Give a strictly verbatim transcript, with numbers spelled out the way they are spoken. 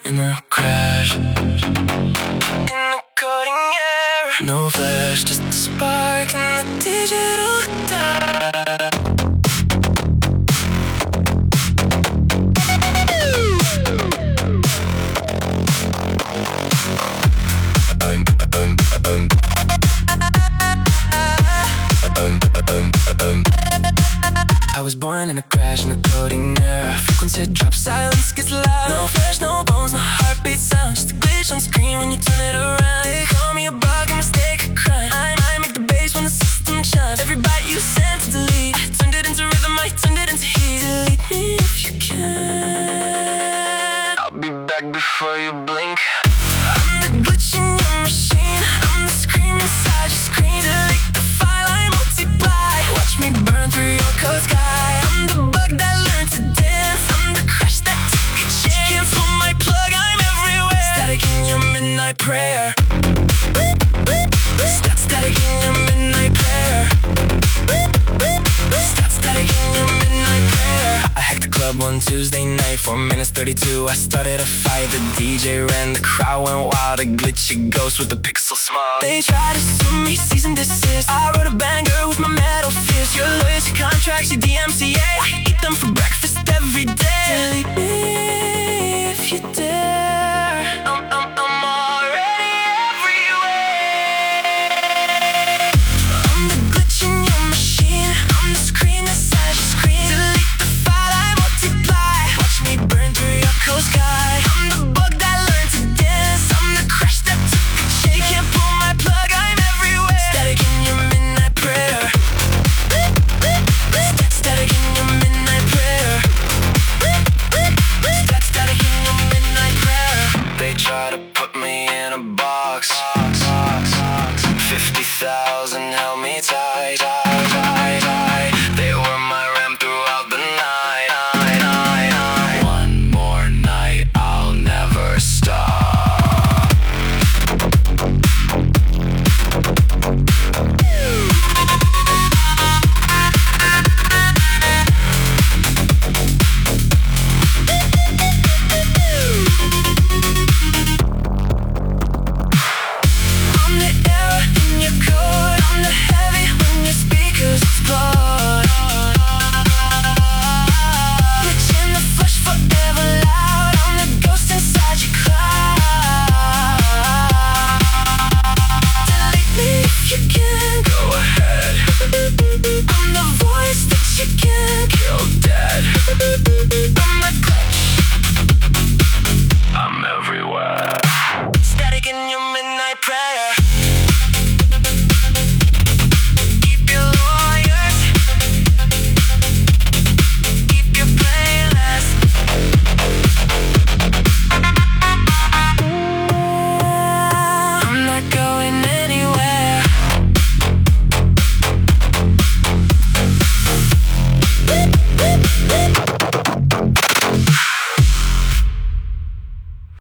in a crash, in a coding error. No flash, just a spark in the digital dark. I was born in a crash, in a coding error. Frequency drops, silence gets loud. No flesh, no bones, no heartbeat sound. Just a glitch on screen when you turn it around. They call me a bug, a mistake, a crime. I, I make the bass when the system chimes. Every byte you sent to delete, I turned it into rhythm, I turned it into heat. Delete me if you can. I'll be back before you blink. I'm the glitch in your machine. I'm the scream inside your screen. Delete the file, I multiply. Watch me burn through your code sky. I'm the bug that learned to dance. I'm the crash that took a chance. Cancel my plug, I'm everywhere. Static in your midnight prayer. Stat static in your midnight prayer. Stat static in your midnight prayer. I hacked the club one Tuesday night, four minutes thirty-two. I started a fight, the D J ran, the crowd went wild. A glitchy ghost with a pixel smile. They tried to sue me, cease and desist. I wrote a banger with my metal fist. Your loyalty contracts, your D M C A, I eat them for breakfast every day. Delete me